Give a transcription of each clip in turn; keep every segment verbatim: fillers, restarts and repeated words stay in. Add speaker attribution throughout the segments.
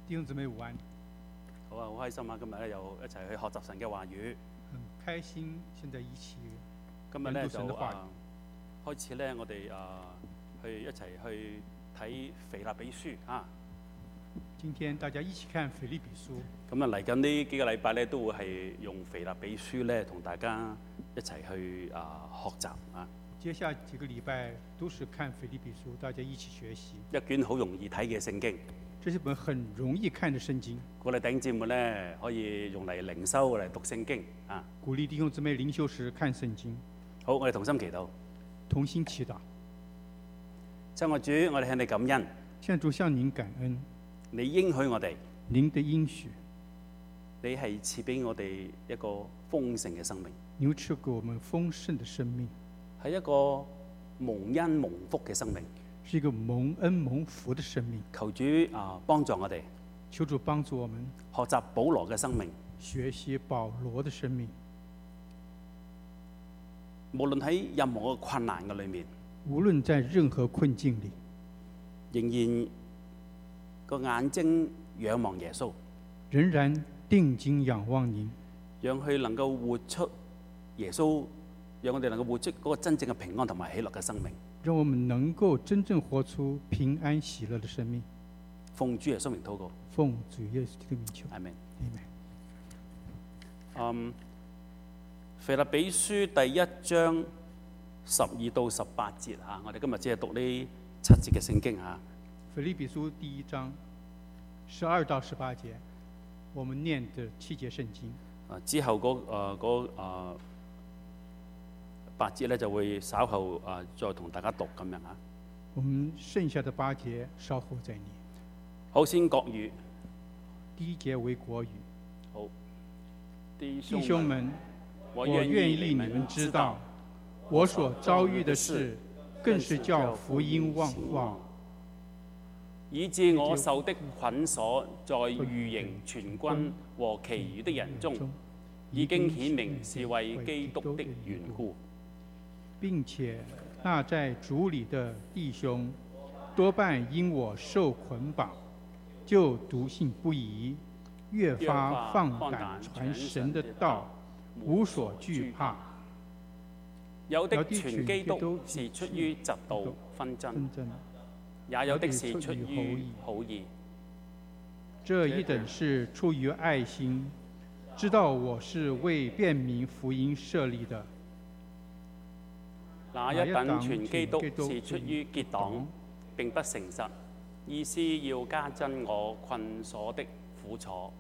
Speaker 1: 弟兄姊妹午安，
Speaker 2: 好啊，好開心啊！今日咧又一齊去學習神嘅話語。
Speaker 1: 很開心現在一起
Speaker 2: 今日咧就
Speaker 1: 研讀神的話語
Speaker 2: 啊開始咧，我哋啊去一齊去睇腓立比書啊。
Speaker 1: 今天大家一起看腓立比書。
Speaker 2: 咁啊嚟緊呢幾個禮拜咧，都會係用腓立比書咧，同大家一齊去啊學習啊。
Speaker 1: 接下幾個禮拜都是看腓立比書，大家一起學習。
Speaker 2: 一卷好容易睇嘅聖經，
Speaker 1: 這是本很容易看的聖經，
Speaker 2: 我哋弟兄姊妹咧可以用嚟靈修嚟讀聖經啊。
Speaker 1: 鼓勵弟兄姊妹靈修時看聖經。
Speaker 2: 好，我哋同心祈禱。
Speaker 1: 同心祈禱。
Speaker 2: 親愛主，我哋向你感恩，
Speaker 1: 向主向您感恩，
Speaker 2: 你應許我哋，
Speaker 1: 您的應許，
Speaker 2: 你係賜俾我哋一個豐盛嘅生命，
Speaker 1: 您賜給我們豐盛的生命，
Speaker 2: 係一個蒙恩蒙福嘅生命。
Speaker 1: 是一個蒙恩蒙福的生命。
Speaker 2: 求主啊幫助我哋
Speaker 1: 求主幫助我們
Speaker 2: 學習保羅嘅生命，
Speaker 1: 學習保羅的生命。
Speaker 2: 無論喺任何嘅困難嘅裏面，
Speaker 1: 無論在任何困境裏，
Speaker 2: 仍然個眼睛仰望耶穌，
Speaker 1: 仍然定睛仰望您，
Speaker 2: 讓佢能夠活出耶穌，讓我哋能夠活出嗰個真正嘅平安同埋喜樂嘅生命。
Speaker 1: 讓我們能夠真正活出平安喜樂的生命。
Speaker 2: 奉主耶穌名禱告，
Speaker 1: 奉主耶穌的名求。
Speaker 2: 阿門。
Speaker 1: 阿門。
Speaker 2: 嗯，腓立比書第一章十二到十八節嚇，我哋今日只係讀呢七節嘅聖經嚇。
Speaker 1: 腓立比書第一章十二到十八節，我們念的七節聖經。
Speaker 2: 啊，之後嗰誒嗰誒八節咧就會稍後啊再同大家讀咁樣嚇。
Speaker 1: 我們剩下的八節稍後再念。
Speaker 2: 好，先國語。
Speaker 1: 第一節為國語。
Speaker 2: 好，弟
Speaker 1: 弟兄們，
Speaker 2: 我
Speaker 1: 我願意你們知道，我所遭遇的事，更是叫福音旺旺，
Speaker 2: 以致我受的捆鎖，在御營全軍和其餘的人中，已經顯明是為基督的緣故。
Speaker 1: 並且那在主裏的弟兄，多半因我受捆綁，就篤信不疑，越發放膽傳神的道，無所懼怕。
Speaker 2: 有的傳基督是出於嫉妒紛爭，也有的是出於好意。
Speaker 1: 這一等是出於愛心，知道我是為辨明福音設立的。
Speaker 2: 那一等傳基督是出於結黨，並不誠實，意思要加增我困鎖的苦楚。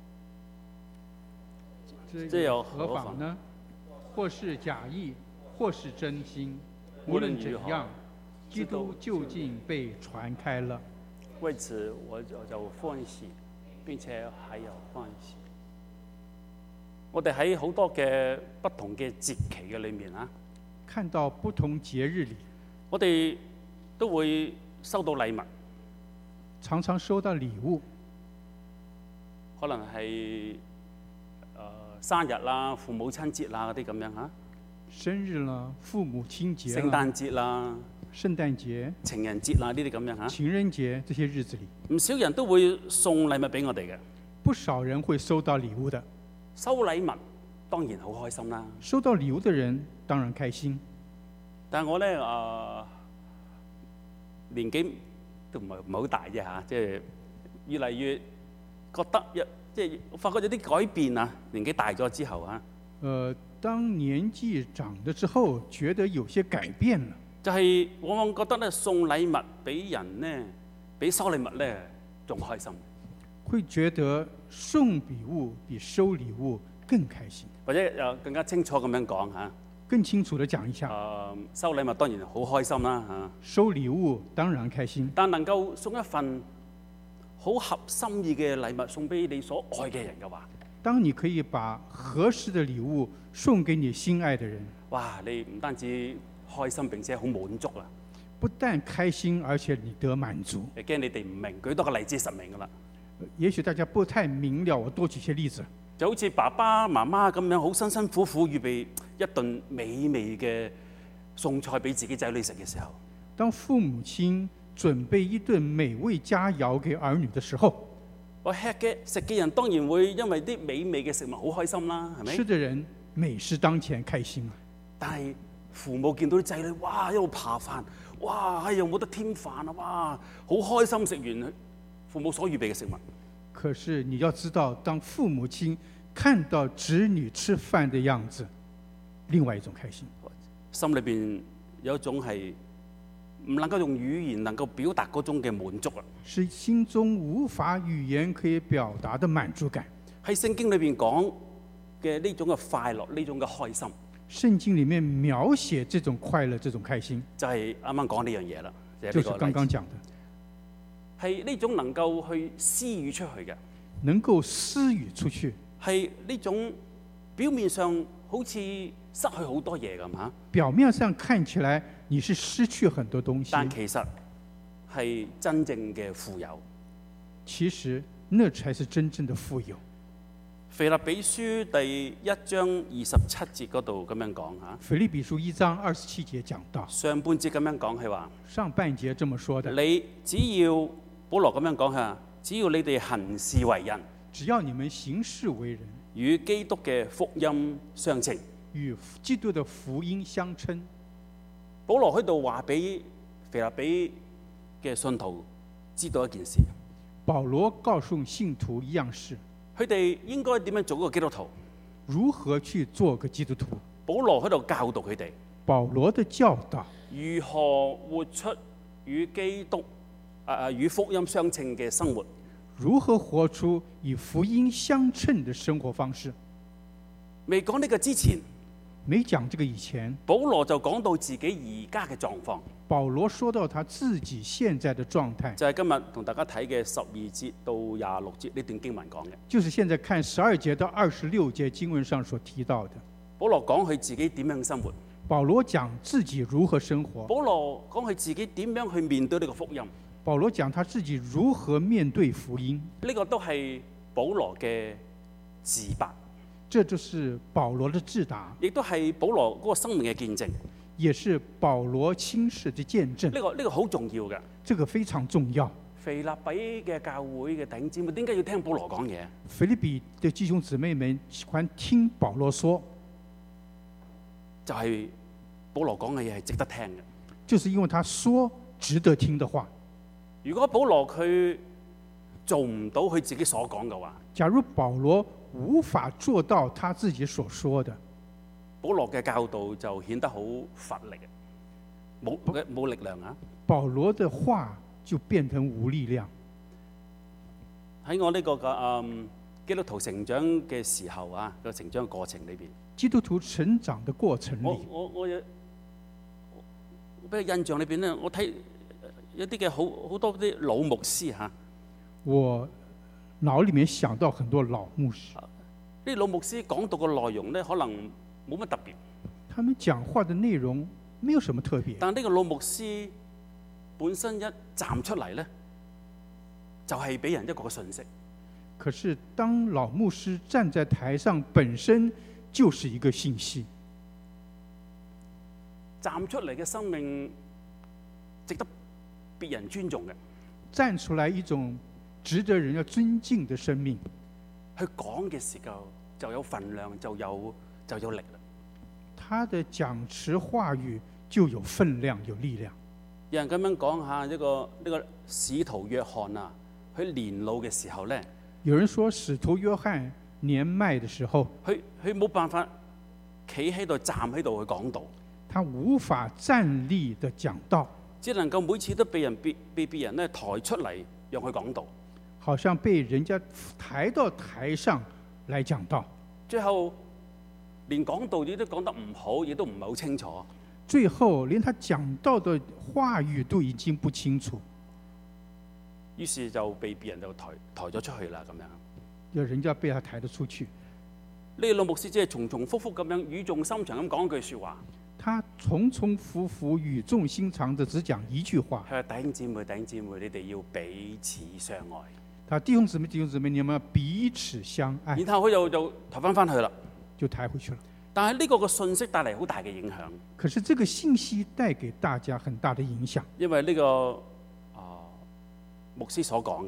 Speaker 1: 這有何妨呢？或是假意，或是真心，無論怎樣，基督究竟被傳開了。
Speaker 2: 為此我就就歡喜，並且還有歡喜。我哋喺好多嘅不同嘅節期嘅裏面啊，
Speaker 1: 看到不同節日裏，
Speaker 2: 我哋都會收到禮物，
Speaker 1: 常常收到禮物，
Speaker 2: 可能係誒、呃、生日啦、父母親節啦嗰啲咁樣嚇。
Speaker 1: 生日啦、父母親節啦、
Speaker 2: 聖誕節啦、
Speaker 1: 聖誕節、
Speaker 2: 情人節啦呢啲咁樣嚇。
Speaker 1: 情人節這些日子裏，
Speaker 2: 唔少人都會送禮物俾我哋嘅。
Speaker 1: 不少人會收到禮物的。
Speaker 2: 收禮物當然好開心啦。
Speaker 1: 收到禮物的人當然開心。
Speaker 2: 但係我咧誒、呃、年紀都唔係唔係好大啫嚇，即係越嚟越覺得一即係我發覺有啲改變啊！年紀大咗之後啊，
Speaker 1: 誒、呃，當年紀長咗之後，覺得有些改變了。
Speaker 2: 就係往往覺得咧送禮物俾人咧，比收禮物咧仲開心。
Speaker 1: 會覺得送禮物比收禮物更開心。
Speaker 2: 或者誒更加清楚咁樣講嚇。
Speaker 1: 更清楚地講一下。
Speaker 2: 誒、呃、收禮物當然好開心啦嚇。
Speaker 1: 收禮物當然開心。
Speaker 2: 但能夠送一份好合心意嘅禮物送俾你所愛嘅人嘅話，
Speaker 1: 當你可以把合適的禮物送給你心愛的人，
Speaker 2: 哇！你唔單止開心，並且好滿足啦。
Speaker 1: 不但開心，而且你得滿足。
Speaker 2: 你驚你哋唔明，舉多個例子實明噶啦。
Speaker 1: 也許大家不太明了，我多舉些例子。
Speaker 2: 就好似爸爸媽媽咁樣，好辛辛苦苦預備一頓美味嘅餸菜俾自己仔女食嘅時候，
Speaker 1: 當父母親準備一頓美味佳肴給兒女的時候，
Speaker 2: 我吃嘅食嘅人當然會因為啲美味嘅食物好開心啦，係咪？
Speaker 1: 吃的人美食當前，開心啊！
Speaker 2: 但係父母見到啲仔女，哇，一路扒飯，哇，哎又冇得添飯啊，哇，好開心食完父母所預備嘅食物。
Speaker 1: 可是你要知道，當父母親看到子女吃飯的樣子，另外一種開心，
Speaker 2: 心裏邊有一種係唔能夠用語言能夠表達嗰種嘅滿足啊，
Speaker 1: 是心中無法語言可以表達的滿足感。
Speaker 2: 喺聖經裏邊講嘅呢種嘅快樂，呢種嘅開心，
Speaker 1: 聖經裡面描寫這種快樂、這種開心，
Speaker 2: 就係啱啱講呢樣嘢啦，
Speaker 1: 就是剛剛講的，
Speaker 2: 係呢種能夠去施予出去嘅，
Speaker 1: 能夠施予出去，
Speaker 2: 係呢種表面上好似失去好多嘢咁嚇，
Speaker 1: 表面上看起來你是失去很多東西，
Speaker 2: 但其實係真正嘅富有。
Speaker 1: 其實那才是真正的富有。
Speaker 2: 腓立比書第一章二十七節嗰度咁樣講嚇。
Speaker 1: 腓立比書一章二十七節講到，
Speaker 2: 上半節咁樣講係話，
Speaker 1: 上半節這麼說的。
Speaker 2: 你只要保羅咁樣講嚇，只要你哋行事為人，
Speaker 1: 只要你們行事為人，
Speaker 2: 與基督嘅福音相稱，
Speaker 1: 與基督的福音相稱。
Speaker 2: 保羅喺度話俾腓立比嘅信徒知道一件事。
Speaker 1: 保羅告訴信徒一樣事，
Speaker 2: 佢哋應該點樣做一個基督徒？
Speaker 1: 如何去做個基督徒？
Speaker 2: 保羅喺度教導佢哋，
Speaker 1: 保羅的教導，
Speaker 2: 如何活出與基督啊啊與福音相稱嘅生活？
Speaker 1: 如何活出與福音相稱的生活方式？
Speaker 2: 未講呢個之前，
Speaker 1: 沒講這個以前，
Speaker 2: 保羅就講到自己而家嘅狀況。
Speaker 1: 保羅說到他自己現在的狀態，
Speaker 2: 就係今日同大家睇嘅十二節到廿六節呢段經文講嘅。
Speaker 1: 就是現在看十二節到二十六節經文上所提到的。
Speaker 2: 保羅講佢自己點樣生活。
Speaker 1: 保羅講自己如何生活。
Speaker 2: 保羅講佢自己點樣去面對呢個福音。
Speaker 1: 保羅講他自己如何面對福音。
Speaker 2: 呢個都係保羅嘅自白。
Speaker 1: 這就是保羅的自答，
Speaker 2: 亦都係保羅嗰個生命嘅見證，
Speaker 1: 也是保羅親事的見證。
Speaker 2: 呢個呢個好重要嘅，
Speaker 1: 這個非常重要。
Speaker 2: 腓立比嘅教會嘅弟兄姊妹點解要聽保羅講嘢？
Speaker 1: 腓立比的弟兄姊妹們喜歡聽保羅說，
Speaker 2: 就係保羅講嘅嘢係值得聽嘅，
Speaker 1: 就是因為他說值得聽的話。
Speaker 2: 如果保羅佢做唔到佢自己所講嘅話，
Speaker 1: 假如保羅無法做到他自己所說的，
Speaker 2: 保羅嘅教導就顯得好乏力，冇冇力量啊！
Speaker 1: 保羅的話就變成無力量。
Speaker 2: 喺我呢個嘅嗯基督徒成長嘅時候啊，個成長嘅過程裏邊，
Speaker 1: 基督徒成長嘅過程裏，
Speaker 2: 我我我有俾印象裏邊咧，我睇有啲嘅好好多啲老牧師嚇。
Speaker 1: 我腦裡面想到很多老牧師，
Speaker 2: 啲老牧師講到嘅內容咧，可能冇乜特別。
Speaker 1: 他們講話的內容沒有什麼特別。
Speaker 2: 但呢個老牧師本身一站出嚟咧，就係俾人一個嘅信息。
Speaker 1: 可是當老牧師站在台上，本身就是一個信息。
Speaker 2: 站出嚟嘅生命值得別人尊重嘅。
Speaker 1: 站出來一種值得人要尊敬的生命，
Speaker 2: 去講嘅時候就有分量，就有就有力啦。
Speaker 1: 他的講詞話語就有分量，有力量。
Speaker 2: 有人咁樣講下呢個呢個使徒約翰啊，佢年老嘅時候咧，
Speaker 1: 有人說使徒約翰年邁嘅時候，
Speaker 2: 佢佢冇辦法企喺度站喺度去講道，
Speaker 1: 他無法站立的講道，
Speaker 2: 只能夠每次都被人被被別人咧抬出嚟讓佢講道。
Speaker 1: 好像被人家抬到台上來講道，
Speaker 2: 最後連講道亦都講得唔好，亦都唔係好清楚。
Speaker 1: 最後連他講道的話語都已經不清楚，
Speaker 2: 於是就被別人就抬抬咗出去啦。咁樣，
Speaker 1: 有人家被他抬得出去。
Speaker 2: 呢個老牧師即係重重複複咁樣語重心長咁講一句説話。
Speaker 1: 他重重複複語重心長地只講一句話。
Speaker 2: 佢話：弟兄姊妹，弟兄姊妹，你哋要彼此相愛。
Speaker 1: 他弟兄姊妹，弟兄姊妹，你們要彼此相愛。
Speaker 2: 然後佢就就抬翻翻去啦，
Speaker 1: 就抬回去了。
Speaker 2: 但係呢個個信息帶嚟好大嘅影響。
Speaker 1: 可是這個信息帶給大家很大的影響，
Speaker 2: 因為呢、這個啊、呃、牧師所講嘅，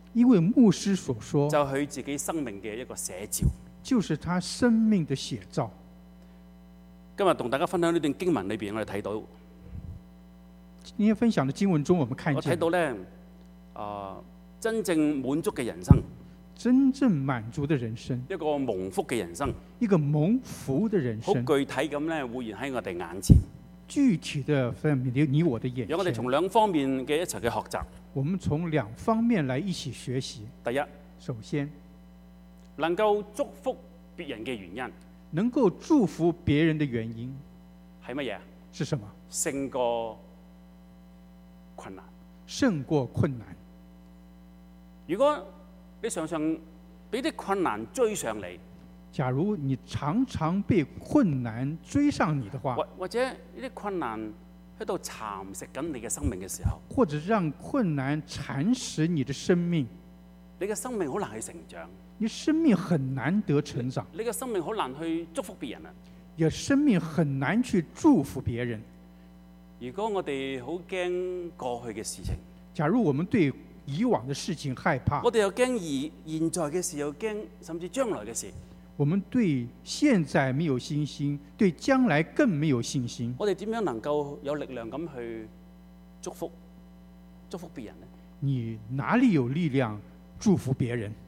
Speaker 1: 因為牧師所說，
Speaker 2: 就佢自己生命嘅一個寫照，
Speaker 1: 就是他生命的寫照。
Speaker 2: 今日同大家分享呢段經文裏邊，我哋睇到，
Speaker 1: 今天分享的經文中，我們看見
Speaker 2: 我睇到咧，啊、呃，真正滿足嘅人生，
Speaker 1: 真正滿足的人生，
Speaker 2: 一個蒙福嘅人生，
Speaker 1: 一個蒙福的人
Speaker 2: 好
Speaker 1: 生，
Speaker 2: 具體咁咧，會現喺我哋眼前。
Speaker 1: 具體的在你你我的眼前。
Speaker 2: 讓我哋從兩方面嘅一齊去學習。
Speaker 1: 我們從兩方面來一起學習。
Speaker 2: 第一，
Speaker 1: 首先，
Speaker 2: 能夠祝福別人嘅原因，
Speaker 1: 能夠祝福別人的原因
Speaker 2: 係乜嘢？
Speaker 1: 是什麼？
Speaker 2: 勝過困難。
Speaker 1: 勝過困難。
Speaker 2: 如果你常常俾啲困難追上你，
Speaker 1: 假如你常常被困難追上你的話，
Speaker 2: 或或者呢啲困難喺度蠶食緊你嘅生命嘅時候，
Speaker 1: 或者讓困難蠶食你的生命，
Speaker 2: 你嘅生命好難去成長，
Speaker 1: 你生命很難得成長，
Speaker 2: 你嘅生命好難去祝福別人啊！
Speaker 1: 也生命很難去祝福別人。
Speaker 2: 如果我哋好驚過去嘅事情，
Speaker 1: 假如我們對以往的事情害怕，
Speaker 2: 我哋又驚而現在嘅事，又驚甚至將來嘅事。
Speaker 1: 我們對現在沒有信心，對將來更沒有信心。
Speaker 2: 我哋點樣能夠有力量咁去祝福祝福別人呢？
Speaker 1: 你哪裡有力量祝福別人？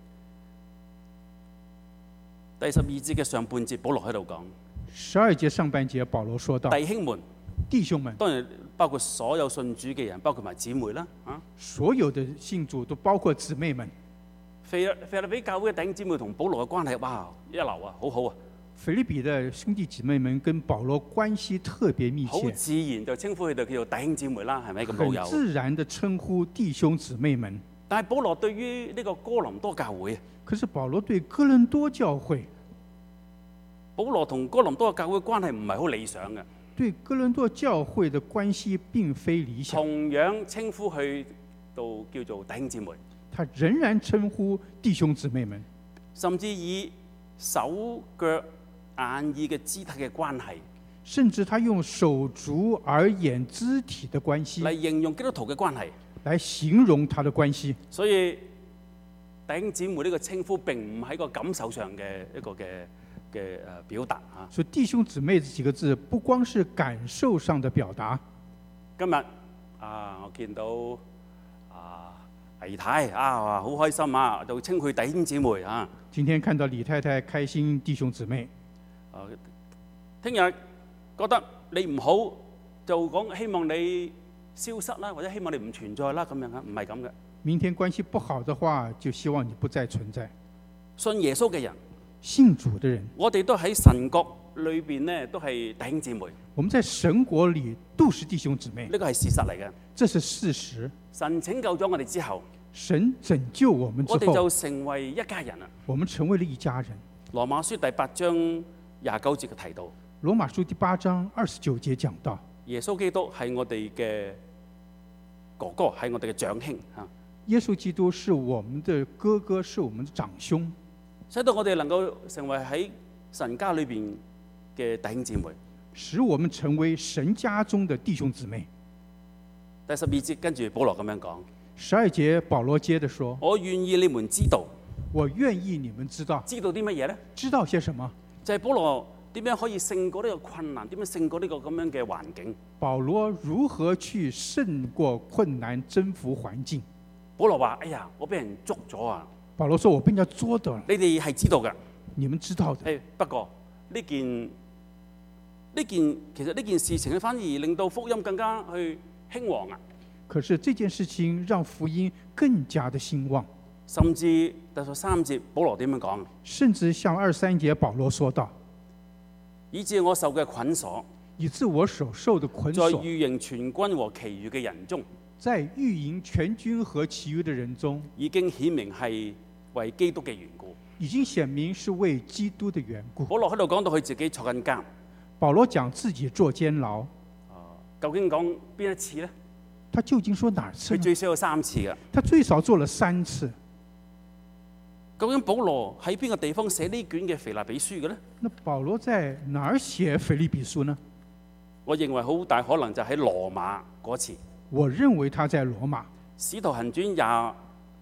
Speaker 2: 第十二節嘅上半節，保羅喺度講。
Speaker 1: 十二節上半節，保羅說道：
Speaker 2: 弟兄們，
Speaker 1: 弟兄們，
Speaker 2: 當然包括所有信主嘅人，包括埋姊妹啦，啊，
Speaker 1: 所有的信主都包括姊妹們。
Speaker 2: 腓腓立比教會嘅弟兄姊妹同保羅嘅關係，哇，一流啊，好好啊！
Speaker 1: 腓立比的兄弟姊妹們跟保羅關係特別密切，
Speaker 2: 好自然就稱呼佢哋叫做弟兄姊妹啦，係咪咁老友？
Speaker 1: 很自然的稱呼弟兄姊妹們。
Speaker 2: 但係保羅對於呢個哥林多教會，
Speaker 1: 可是保羅對哥林多教會，
Speaker 2: 保羅同哥林多嘅教會關係唔係好理想嘅。
Speaker 1: 對哥林多教會的關係並非理想。
Speaker 2: 同樣稱呼佢到叫做弟兄姊妹。
Speaker 1: 他仍然稱呼弟兄姊妹們，
Speaker 2: 甚至以手腳眼耳嘅肢體嘅關係，
Speaker 1: 甚至他用手足耳眼肢體的關係
Speaker 2: 嚟形容基督徒嘅關係，
Speaker 1: 來形容他的關係。
Speaker 2: 所以弟兄姊妹呢個稱呼並唔係個感受上嘅一個嘅嘅誒表達嚇。
Speaker 1: 所以弟兄姊妹這幾個字不光是感受上的表達。
Speaker 2: 今日啊，我見到啊李太啊，好開心啊，就稱佢弟兄姊妹啊。
Speaker 1: 今天看到李太太開心弟兄姊妹。
Speaker 2: 啊，聽日覺得你唔好，就講希望你消失啦，或者希望你唔存在啦，咁樣啊，唔係咁嘅。
Speaker 1: 明天關係不好的話，就希望你不再存在。
Speaker 2: 信耶穌嘅人，
Speaker 1: 信主的人，
Speaker 2: 我哋都喺神國裏邊呢，都係弟兄姊妹。
Speaker 1: 我們在神國裏都是弟兄姊妹，
Speaker 2: 呢個係事實嚟嘅。
Speaker 1: 這是事實。
Speaker 2: 神拯救咗我哋之後，
Speaker 1: 神拯救我們之後，
Speaker 2: 我哋就成為一家人啦。
Speaker 1: 我們成為了一家人。
Speaker 2: 羅馬書第八章廿九節嘅提到，
Speaker 1: 羅馬書第八章二十九節講到，
Speaker 2: 耶穌基督係我哋嘅哥哥，係我哋嘅長兄嚇。
Speaker 1: 耶穌基督是我們的哥哥，是我們的長兄，
Speaker 2: 使到我哋能夠成為喺神家裏邊嘅弟兄姊妹，
Speaker 1: 使我們成為神家中的弟兄姊妹。
Speaker 2: 第十二節跟住保羅咁樣講，
Speaker 1: 十二節保羅接着說：
Speaker 2: 我願意你們知道，
Speaker 1: 我願意你們知道，
Speaker 2: 知道啲乜嘢呢？
Speaker 1: 知道些什麼？
Speaker 2: 就係保羅點樣可以勝過呢個困難，點樣勝過呢個咁樣嘅環境？
Speaker 1: 保羅如何去勝過困難，征服環境？
Speaker 2: 保羅話：哎呀，我俾人捉咗啊！
Speaker 1: 保羅說：我被人家捉到了。
Speaker 2: 你哋係知道㗎，
Speaker 1: 你們知道的。
Speaker 2: 係不過呢件呢件其實呢件事情咧，反而令到福音更加去興旺啊！
Speaker 1: 可是這件事情讓福音更加的興旺。
Speaker 2: 甚至第十三節，保羅點樣講？
Speaker 1: 甚至像二三節，保羅說道：
Speaker 2: 以致我受嘅捆鎖，
Speaker 1: 以致我所受的捆鎖，
Speaker 2: 在御營全軍和其餘嘅人中，
Speaker 1: 在御營全軍和其餘的人中，
Speaker 2: 已經顯明係為基督嘅緣故。
Speaker 1: 已經顯明是為基督的緣故。
Speaker 2: 保羅喺度講到佢自己坐緊監。
Speaker 1: 保羅講自己坐監牢。
Speaker 2: 究竟講邊一次呢？
Speaker 1: 他究竟說哪次呢？
Speaker 2: 佢最少有三次嘅。
Speaker 1: 他最少做了三次。
Speaker 2: 究竟保羅喺邊個地方寫呢卷嘅腓立比書嘅呢？
Speaker 1: 那保羅在哪兒寫腓立比書呢？
Speaker 2: 我認為好大可能就喺羅馬嗰次。
Speaker 1: 我認為他在羅馬。
Speaker 2: 使徒行傳廿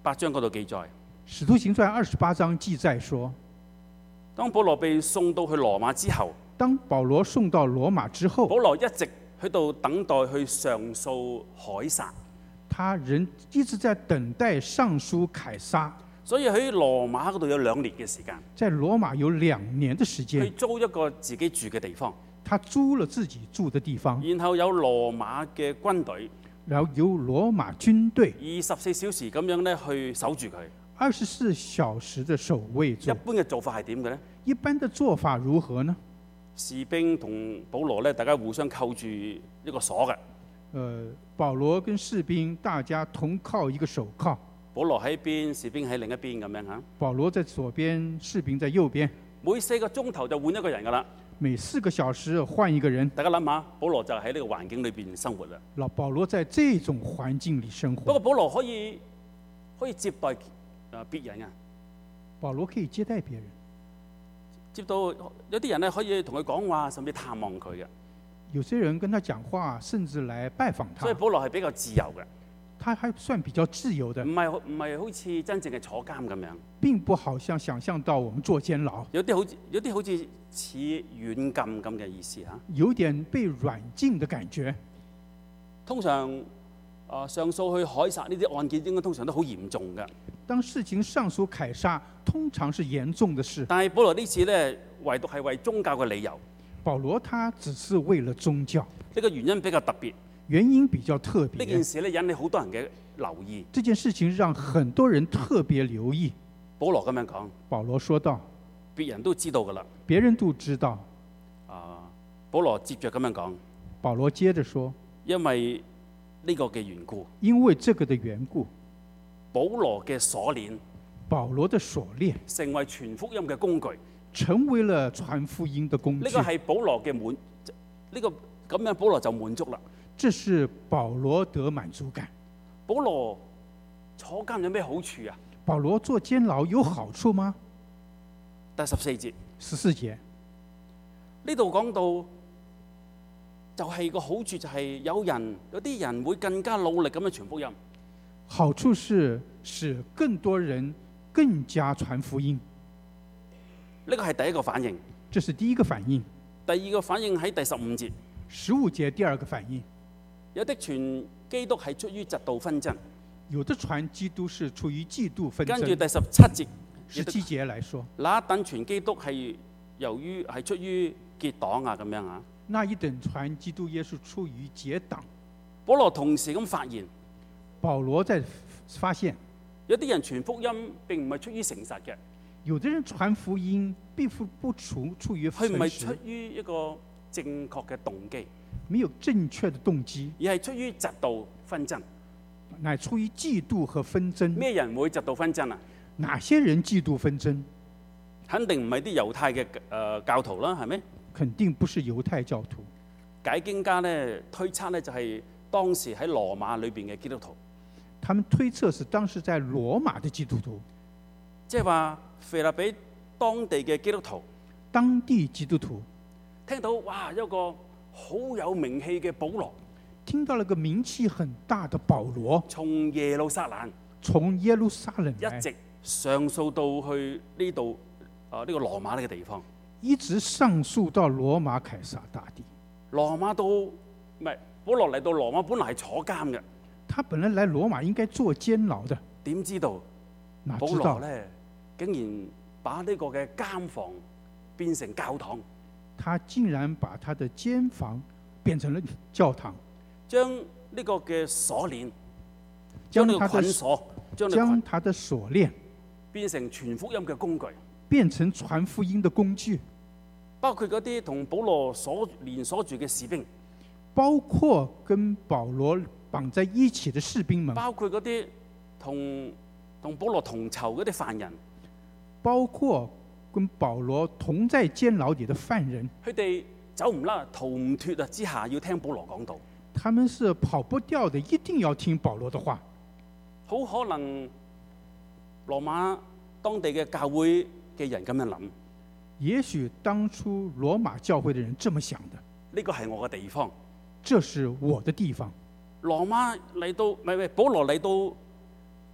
Speaker 2: 八章嗰度記載，
Speaker 1: 使徒行傳二十八章記載說，
Speaker 2: 當保羅被送到去羅馬之後，
Speaker 1: 當保羅送到羅馬之後，
Speaker 2: 保羅一直喺度等待去上訴凱撒，
Speaker 1: 他人一直在等待上書凱撒，
Speaker 2: 所以喺羅馬嗰度有兩年嘅時間，
Speaker 1: 在羅馬有兩年的時間，
Speaker 2: 去租一個自己住嘅地方，
Speaker 1: 他租了自己住的地方，
Speaker 2: 然後有羅馬嘅軍隊，
Speaker 1: 然後由羅馬軍隊
Speaker 2: 二十四小時咁樣咧去守住佢。
Speaker 1: 二十四小時的守衛
Speaker 2: 一
Speaker 1: 住。
Speaker 2: 般嘅做法係點嘅咧？
Speaker 1: 一般的做法如何呢？
Speaker 2: 士兵同保羅咧，大家互相扣住一個鎖嘅。
Speaker 1: 呃，保羅跟士兵大家同靠一個手銬，
Speaker 2: 保羅喺一邊，士兵喺另一邊咁樣嚇。
Speaker 1: 保羅在左邊，士兵在右邊。
Speaker 2: 每四個鐘頭就換一個人噶啦。
Speaker 1: 每四個小時換一個人。
Speaker 2: 大家諗下，保羅就喺呢個環境裏邊生活啦。
Speaker 1: 老保羅在這種環境裡生活。
Speaker 2: 不過保羅可以可以接待誒別人啊。
Speaker 1: 保羅可以接待別人，
Speaker 2: 接到有啲人咧可以同佢講話，甚至探望佢嘅。
Speaker 1: 有些人跟他講話，甚至來拜訪他。
Speaker 2: 所以保羅係比較自由嘅。
Speaker 1: 他還算比較自由的，
Speaker 2: 唔係唔係好似真正嘅坐監咁樣。
Speaker 1: 並不好像想象到我們坐監牢。
Speaker 2: 有啲好似有啲好似似軟禁咁嘅意思嚇。
Speaker 1: 有點被軟禁的感覺。
Speaker 2: 通常啊、呃、上訴去凱撒呢啲案件應該通常都好嚴重嘅。
Speaker 1: 當事情上訴凱撒，通常是嚴重的事。
Speaker 2: 但係保羅呢次咧，唯獨係為宗教嘅理由。
Speaker 1: 保羅他只是為了宗教，
Speaker 2: 呢個原因比較特別。
Speaker 1: 原因比較特別。
Speaker 2: 呢件事咧引起好多人嘅留意。
Speaker 1: 這件事情讓很多人特別留意。
Speaker 2: 保羅咁樣講。
Speaker 1: 保羅說道：
Speaker 2: 別人都知道㗎啦。
Speaker 1: 別人都知道。
Speaker 2: 啊，保羅接着咁樣講。
Speaker 1: 保羅接着說：
Speaker 2: 因為呢個嘅緣故。
Speaker 1: 因為這個的緣故。
Speaker 2: 保羅嘅鎖鏈。
Speaker 1: 保羅的鎖鏈
Speaker 2: 成為傳福音嘅工具。
Speaker 1: 成為了傳福音的工具。
Speaker 2: 呢個係保羅嘅滿，呢個咁樣保羅就滿足啦。
Speaker 1: 這是保羅得滿足感。
Speaker 2: 保羅坐監有咩好處啊？
Speaker 1: 保羅坐監牢有好處嗎？
Speaker 2: 第十四節。
Speaker 1: 十四節
Speaker 2: 呢度講到，就係個好處就係有人有啲人會更加努力咁樣傳福音。
Speaker 1: 好處是使更多人更加傳福音。
Speaker 2: 呢個係第一個反應。
Speaker 1: 這是第一個反應。
Speaker 2: 第二個反應喺第十五節。
Speaker 1: 十五節第二個反應。
Speaker 2: 有的傳基督係出於嫉妒紛爭。
Speaker 1: 有的傳基督是出於嫉妒紛爭。
Speaker 2: 跟住第十七節。
Speaker 1: 十七節來說。
Speaker 2: 那一等傳基督係由於係出於結黨啊咁樣啊。
Speaker 1: 那一等傳基督耶穌出於結黨。
Speaker 2: 保羅同時咁發現。
Speaker 1: 保羅在發現。
Speaker 2: 有啲人傳福音並唔係出於誠實嘅。
Speaker 1: 有的人傳福音並不不出出於誠實。
Speaker 2: 佢唔係出於一個正確嘅動機。
Speaker 1: 沒有正確的動機，
Speaker 2: 而係出於嫉妒紛爭，
Speaker 1: 乃出於嫉妒和紛爭。
Speaker 2: 咩人會嫉妒紛爭啊？
Speaker 1: 哪些人嫉妒紛爭？
Speaker 2: 肯定唔係啲猶太嘅誒、呃、教徒啦，係咪？
Speaker 1: 肯定不是猶太教徒。
Speaker 2: 解經家咧推測咧就係當時喺羅馬裏邊嘅基督徒。
Speaker 1: 他們推測是當時在羅馬的基督徒，
Speaker 2: 即係話腓立比當地嘅基督徒，
Speaker 1: 當地基督徒
Speaker 2: 聽到哇一個好有名氣嘅保羅，
Speaker 1: 聽到了個名氣很大的保羅，
Speaker 2: 從耶路撒冷，
Speaker 1: 從耶路撒冷
Speaker 2: 一直上訴到去呢度啊呢個羅馬呢個地方，
Speaker 1: 一直上訴到羅馬凱撒大地。
Speaker 2: 羅馬到唔係保羅嚟到羅馬本來係坐監嘅，
Speaker 1: 他本來來羅馬應該坐監牢的，
Speaker 2: 點知道保羅咧竟然把呢個嘅監房變成教堂。
Speaker 1: 他竟然把他的監房變成了教堂，
Speaker 2: 將呢個嘅鎖鏈，將呢個捆鎖，
Speaker 1: 將他的鎖鏈
Speaker 2: 變成傳福音嘅工具，
Speaker 1: 變成傳福音的工具，
Speaker 2: 包括嗰啲同保羅鎖連鎖住嘅士兵，
Speaker 1: 包括跟保羅綁在一起的士兵們，
Speaker 2: 包括嗰啲同同保羅同囚嗰啲犯人，
Speaker 1: 包括跟保羅同在監牢裏的犯人，
Speaker 2: 佢哋走唔甩、逃唔脫啊之下，要聽保羅講道。
Speaker 1: 他們是跑不掉的，一定要聽保羅的話。
Speaker 2: 好可能羅馬當地嘅教會嘅人咁樣諗，
Speaker 1: 也許當初羅馬教會的人這麼想的。
Speaker 2: 呢個係我嘅地方，
Speaker 1: 這是我的地方。
Speaker 2: 羅馬嚟到，唔係唔係，保羅嚟到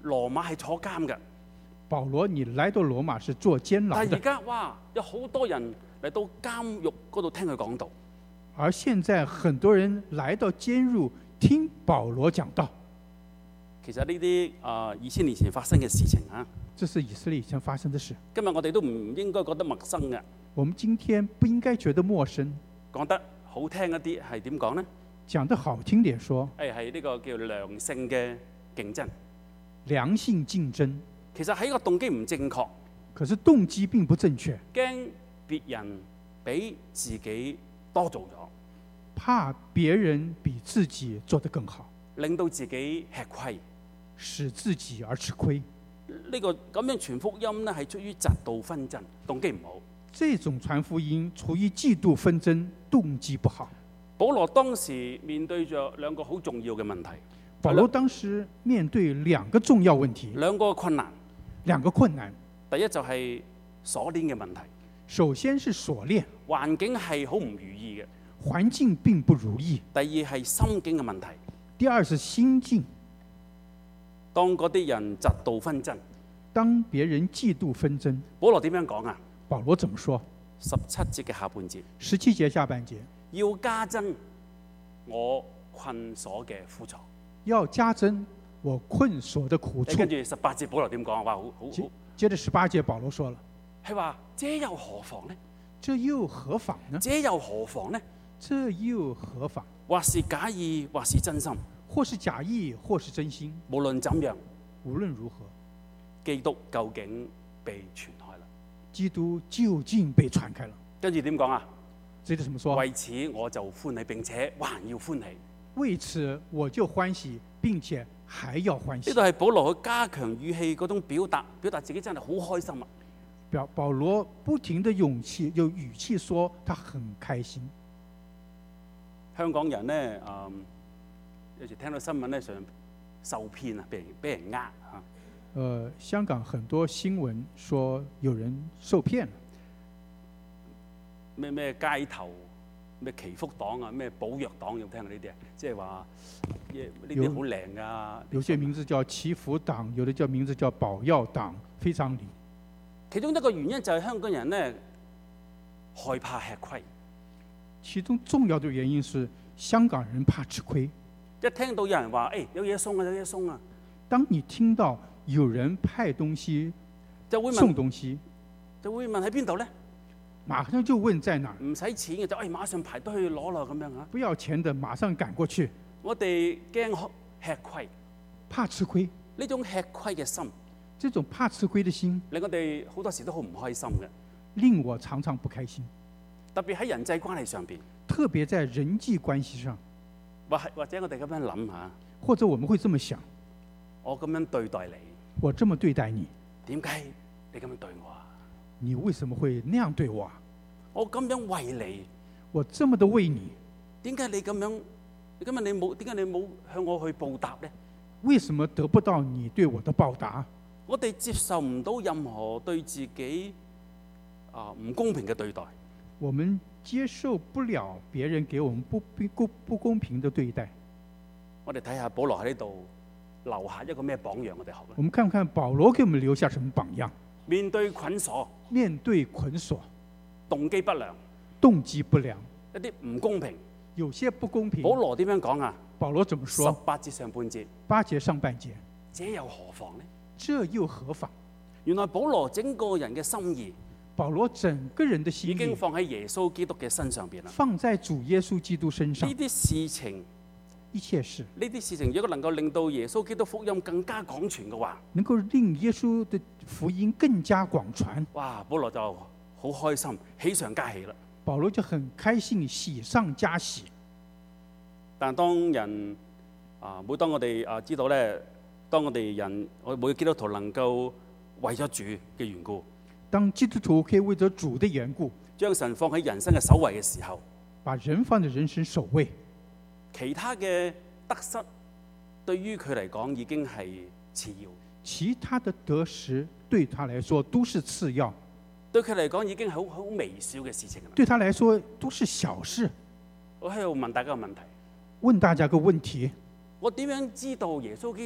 Speaker 2: 羅馬係坐監嘅。
Speaker 1: 保羅，你來到羅馬是坐監牢的。
Speaker 2: 但係而家哇，有好多人嚟到監獄嗰度聽佢講道。
Speaker 1: 而現在很多人來到監獄聽保羅講道。
Speaker 2: 其實呢啲啊二千年前發生嘅事情啊，
Speaker 1: 這是以色列以前發生的事。
Speaker 2: 今日我哋都唔應該覺得陌生嘅。
Speaker 1: 我們今天不應該覺得陌生。
Speaker 2: 講得好聽一啲係點講呢？
Speaker 1: 講得好聽點說，
Speaker 2: 誒係呢個叫良性嘅競爭。
Speaker 1: 良性競爭。
Speaker 2: 其實喺個動機唔正確，
Speaker 1: 可是動機並不正確。
Speaker 2: 驚別人比自己多做咗，
Speaker 1: 怕別人比自己做得更好，
Speaker 2: 令到自己吃虧，
Speaker 1: 使自己而吃虧。
Speaker 2: 呢個咁樣傳福音呢，係出於嫉妒紛爭，動機唔好。
Speaker 1: 這種傳福音出於嫉妒紛爭，動機不好。
Speaker 2: 保羅當時面對着兩個好重要嘅問題。
Speaker 1: 保羅當時面對兩個重要問題，
Speaker 2: 兩個困難。
Speaker 1: 兩個困難。
Speaker 2: 第一就係鎖鏈嘅問題。
Speaker 1: 首先是鎖鏈，
Speaker 2: 環境係好唔如意嘅。
Speaker 1: 環境並不如意。
Speaker 2: 第二係心境嘅問題。
Speaker 1: 第二是心境。
Speaker 2: 當嗰啲人嫉妒紛爭，
Speaker 1: 當別人嫉妒紛爭，
Speaker 2: 保羅點樣講啊？
Speaker 1: 保羅怎麼說？
Speaker 2: 十七節嘅下半節。
Speaker 1: 十七節下半節，
Speaker 2: 要加增我困鎖嘅苦楚。
Speaker 1: 要加增我困鎖的苦楚。
Speaker 2: 跟住十八節保羅點講？哇，好好好。
Speaker 1: 接着十八節保羅說了，
Speaker 2: 係話這又何妨呢？
Speaker 1: 這又何妨呢？
Speaker 2: 這又何妨呢？
Speaker 1: 這又何妨？
Speaker 2: 或是假意，或是真心。
Speaker 1: 或是假意，或是真心。
Speaker 2: 無論怎樣，
Speaker 1: 無論如何，
Speaker 2: 基督究竟被傳開啦。
Speaker 1: 基督究竟被傳開了。
Speaker 2: 跟住點講啊？
Speaker 1: 接着怎麼說？
Speaker 2: 為此我就歡喜，並且還要歡喜。
Speaker 1: 為此我就歡喜，並且還要歡喜。
Speaker 2: 呢度係保羅去加強語氣嗰種表達，表達自己真係好開心啊！
Speaker 1: 保保羅不停的勇氣，用語氣說他很開心。
Speaker 2: 香港人呢，嗯，有時聽到新聞咧，上受騙啊，俾人俾人呃嚇。
Speaker 1: 呃，香港很多新聞說有人受騙了。
Speaker 2: 咩咩街頭咩祈福黨啊，咩保藥黨，有冇聽過呢啲啊？即係話呢啲好靚噶。
Speaker 1: 有些名字叫祈福黨，有的叫名字叫保藥黨，非常靈。
Speaker 2: 其中一個原因就係香港人呢，害怕吃虧。
Speaker 1: 其中重要的原因是香港人怕吃虧。
Speaker 2: 一聽到有人話，誒、哎、有嘢送啊，有嘢送啊。
Speaker 1: 當你聽到有人派東西，
Speaker 2: 就會問
Speaker 1: 送東西，
Speaker 2: 就會問喺邊度咧？
Speaker 1: 馬上就問在哪？
Speaker 2: 唔使錢嘅就誒、哎，馬上排隊去攞啦咁樣嚇。
Speaker 1: 不要錢的，馬上趕過去。
Speaker 2: 我哋驚吃虧，
Speaker 1: 怕吃虧。
Speaker 2: 呢種吃虧嘅心，
Speaker 1: 這種怕吃虧的心，
Speaker 2: 令我哋好多時都好唔開心嘅。
Speaker 1: 令我常常不開心。
Speaker 2: 特別喺人際關係上邊，
Speaker 1: 特別在人際關係上，
Speaker 2: 或係或者我哋咁樣諗下，
Speaker 1: 或者我們會這麼想：
Speaker 2: 我咁樣對待你，
Speaker 1: 我這麼對待你，
Speaker 2: 點解你咁樣對我啊？
Speaker 1: 你為什麼會那樣對我啊？
Speaker 2: 我咁樣為你，
Speaker 1: 我這麼的為你，
Speaker 2: 點解你咁樣？今日你冇點解你冇向我去報答呢？
Speaker 1: 為什麼得不到你對我的報答？
Speaker 2: 我哋接受唔到任何對自己啊唔公平嘅對待。
Speaker 1: 我們接受不了別人給我們不不不公平的對待。
Speaker 2: 我哋睇下保羅喺呢度留下一個咩榜樣，我哋學啦。
Speaker 1: 我們看看保羅給我們留下什麼榜樣？
Speaker 2: 面對捆鎖，
Speaker 1: 面對捆鎖，
Speaker 2: 動機不良，
Speaker 1: 動機不良，
Speaker 2: 一啲唔公平，
Speaker 1: 有些不公平。
Speaker 2: 保羅點樣講啊？
Speaker 1: 保羅怎麼說？
Speaker 2: 十八節上半節，
Speaker 1: 八節上半節，
Speaker 2: 這又何妨呢？
Speaker 1: 這又何妨？
Speaker 2: 原來保羅整個人嘅心意，
Speaker 1: 保羅整個人的心意
Speaker 2: 已經放喺耶穌基督嘅身上邊啦。
Speaker 1: 放在主耶穌基督身上。
Speaker 2: 呢啲事情，
Speaker 1: 一切事，
Speaker 2: 呢啲事情如果能夠令到耶穌基督福音更加廣傳嘅話，
Speaker 1: 能夠令耶穌的福音更加廣傳，
Speaker 2: 哇！保羅就好開心，喜上加喜啦。
Speaker 1: 保羅就很開心，喜上加喜。
Speaker 2: 但當人啊，每當我哋啊知道咧，當我哋人，我每個基督徒能夠為咗主嘅緣故，
Speaker 1: 當基督徒可以為咗主的緣故，
Speaker 2: 將神放喺人生嘅首位嘅時候，
Speaker 1: 把人放在人生首位，
Speaker 2: 其他嘅得失對於佢嚟講已經係次要。
Speaker 1: 其他的得失對他來說都是次要，
Speaker 2: 對佢嚟講已經係好好微小嘅事情。
Speaker 1: 對他來說都是小事。
Speaker 2: 我喺度問大家個問題，
Speaker 1: 問大家個問題：
Speaker 2: 我點樣知道耶穌基督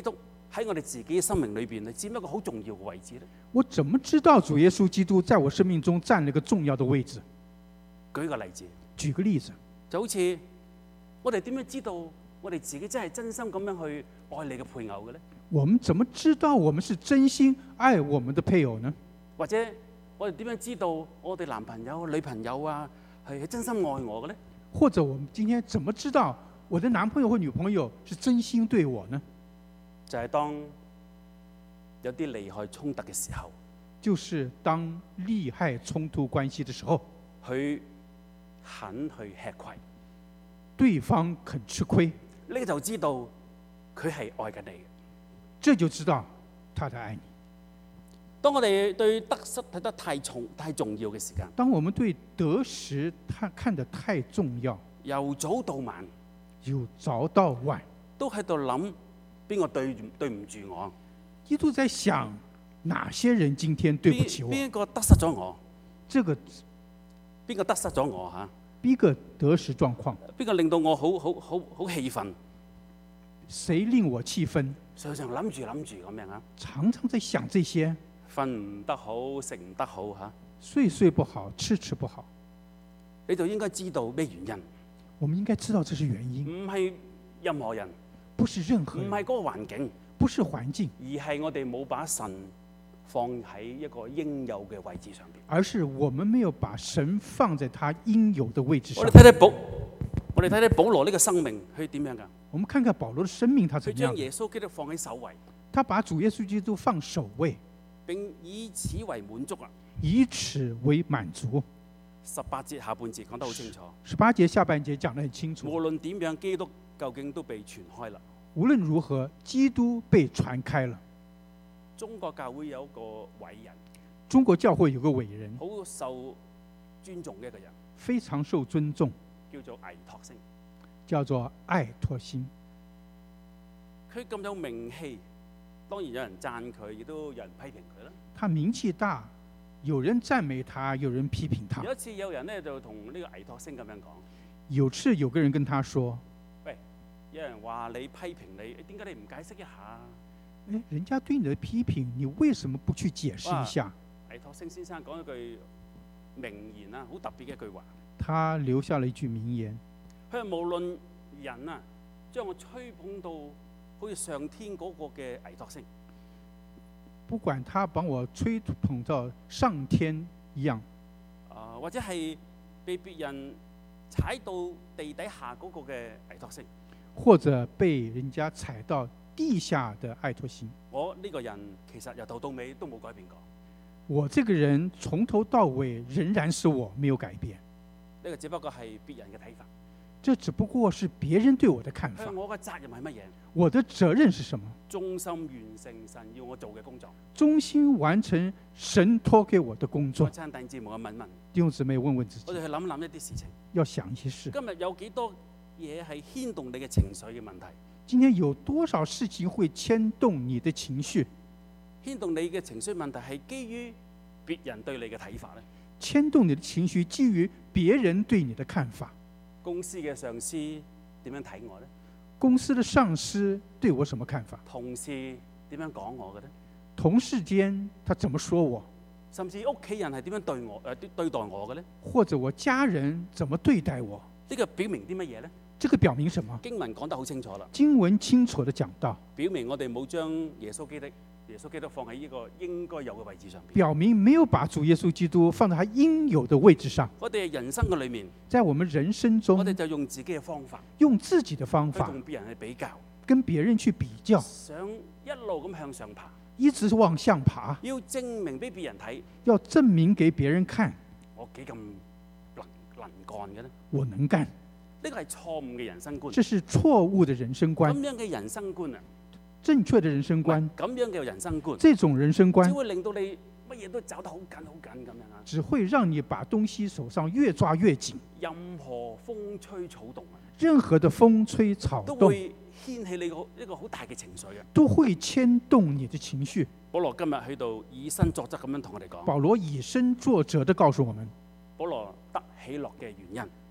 Speaker 2: 喺我哋自己嘅生命裏邊，係佔一個好重要嘅位置咧？
Speaker 1: 我怎麼知道主耶穌基督在我生命中佔了一個重要的位置？
Speaker 2: 舉個例子，
Speaker 1: 舉個例子，
Speaker 2: 就好似我哋點樣知道我哋自己真係真心咁樣去愛你嘅配偶嘅咧？
Speaker 1: 我們怎麼知道我們是真心愛我們的配偶呢？
Speaker 2: 或者我哋點樣知道我哋男朋友、女朋友啊係真心愛我嘅咧？
Speaker 1: 或者我們今天怎麼知道我的男朋友或女朋友是真心對我呢？
Speaker 2: 就係當有啲利害衝突嘅時候，
Speaker 1: 就是當利害衝突關係的時候，
Speaker 2: 佢肯去吃虧，
Speaker 1: 對方肯吃虧，
Speaker 2: 你就知道佢係愛緊你嘅。
Speaker 1: 這就知道他在愛你。
Speaker 2: 當我哋對得失睇得太重太重要嘅時間，
Speaker 1: 當我們對得失看看得太重要，
Speaker 2: 由早到晚，
Speaker 1: 由早到晚，
Speaker 2: 都喺度諗邊個對對唔住我，
Speaker 1: 一度在想哪些人今天對不起我，
Speaker 2: 邊個得失咗我，
Speaker 1: 這個
Speaker 2: 邊個得失咗我嚇，
Speaker 1: 邊個得失狀況，
Speaker 2: 邊個令到我好好好好氣憤，
Speaker 1: 誰令我氣憤，
Speaker 2: 常常諗住諗住咁樣啊，
Speaker 1: 常常在想這些，
Speaker 2: 瞓唔得好，食唔得好嚇，
Speaker 1: 睡睡不好，吃吃不好，
Speaker 2: 你就應該知道咩原因。
Speaker 1: 我們應該知道這是原因，
Speaker 2: 唔係任何人，
Speaker 1: 不是任何人，
Speaker 2: 唔係嗰個環境，
Speaker 1: 不是環境，
Speaker 2: 而係我哋冇把神放喺一個應有嘅位置上邊。
Speaker 1: 而是我們沒有把神放在他應有的位置上。
Speaker 2: 我哋睇睇保，我哋睇睇保羅呢個生命，佢點樣噶？
Speaker 1: 我們看看保羅的生命，他怎
Speaker 2: 佢
Speaker 1: 麼樣？
Speaker 2: 將耶穌基督放喺首位，
Speaker 1: 他把主耶穌基督放首位，
Speaker 2: 並以此為滿足啊！
Speaker 1: 以此為滿足。
Speaker 2: 十八節下半節講得好清楚。
Speaker 1: 十八節下半節講得很清楚。
Speaker 2: 無論點樣，基督究竟都被傳開啦。
Speaker 1: 無論如何，基督被傳開了。
Speaker 2: 中國教會有一個偉人，
Speaker 1: 中國教會有個偉人，
Speaker 2: 好受尊重嘅一個人，
Speaker 1: 非常受尊重，
Speaker 2: 叫做倪柝聲，
Speaker 1: 叫做艾托星。
Speaker 2: 佢咁有名氣，當然有人讚佢，亦都有人批評佢啦。
Speaker 1: 他名氣大，有人讚美他，有人批評他。
Speaker 2: 有一次有人咧就同呢個倪柝聲咁樣講：
Speaker 1: 有次有個人跟他說：
Speaker 2: 喂，有人話你批評你，點解你唔解釋一下？
Speaker 1: 誒，人家對你的批評，你為什麼不去解釋一下？
Speaker 2: 倪柝聲先生講一句名言啊，好特別嘅一句話。
Speaker 1: 他留下了一句名言：
Speaker 2: 佢話無論人啊將我吹捧到好似上天嗰個嘅倪柝聲，
Speaker 1: 不管他把我吹捧到上天一樣，
Speaker 2: 啊、呃、或者係被別人踩到地底下嗰個嘅倪柝聲，
Speaker 1: 或者被人家踩到地下的艾托星，
Speaker 2: 我呢個人其實由頭到尾都冇改變過。
Speaker 1: 我這個人從頭到尾仍然是我，沒有改變。
Speaker 2: 呢個只不過係別人嘅睇法，
Speaker 1: 這只不過是別人對我的看法。
Speaker 2: 我嘅責任係乜嘢？
Speaker 1: 我的責任是什麼？
Speaker 2: 忠心完成神要我做嘅工作。
Speaker 1: 忠心完成神託給我的工作。
Speaker 2: 我親弟兄姊妹問問，
Speaker 1: 弟兄姊妹問問自己，
Speaker 2: 我哋去諗諗一啲事情，
Speaker 1: 要想一些事。
Speaker 2: 今日有幾多嘢係牽動你嘅情緒嘅問題？
Speaker 1: 今天有多少事情會牽動你的情緒？
Speaker 2: 牽動你嘅情緒問題係基於別人對你嘅睇法咧？
Speaker 1: 牽動你的情緒基於別人對你的看法。
Speaker 2: 公司嘅上司點樣睇我咧？
Speaker 1: 公司的上司對我什麼看法？
Speaker 2: 同事點樣講我嘅咧？
Speaker 1: 同事間他怎麼說我？
Speaker 2: 甚至屋企人係點樣對我誒、呃、對待我嘅咧？
Speaker 1: 或者我家人怎麼對待我？
Speaker 2: 呢個表明啲乜嘢咧？
Speaker 1: 這個表明什麼？
Speaker 2: 經文講得好清楚啦。
Speaker 1: 經文清楚地講到，
Speaker 2: 表明我哋冇將耶穌基督耶穌基督放喺呢個應該有嘅位置上邊。
Speaker 1: 表明沒有把主耶穌基督放在他應有的位置上。
Speaker 2: 我哋人生嘅裏面，
Speaker 1: 在我們人生中，
Speaker 2: 我哋就用自己嘅方法，
Speaker 1: 用自己的方法
Speaker 2: 同別人去比較，
Speaker 1: 跟別人去比較，
Speaker 2: 想一路咁向上爬，
Speaker 1: 一直往上爬，
Speaker 2: 要證明俾別人睇，
Speaker 1: 要證明給別人看，
Speaker 2: 我幾咁能能幹嘅咧？
Speaker 1: 我能幹。
Speaker 2: 呢個係錯誤嘅人生觀。
Speaker 1: 這是錯誤的人生觀。
Speaker 2: 咁樣嘅人生觀啊，
Speaker 1: 正確的人生觀，
Speaker 2: 咁樣嘅人生觀，
Speaker 1: 這種人生觀
Speaker 2: 只會令到你乜嘢都找得好緊好緊咁樣啊！
Speaker 1: 只會讓你把東西手上越抓越緊。
Speaker 2: 任何風吹草動啊，
Speaker 1: 任何的風吹草動
Speaker 2: 都會掀起你個一個好大嘅情緒啊，
Speaker 1: 都會牽動你的情緒。
Speaker 2: 保羅今日喺度以身作則咁樣同我哋講。
Speaker 1: 保羅以身作則地告訴我們，
Speaker 2: 保羅得喜樂嘅原因。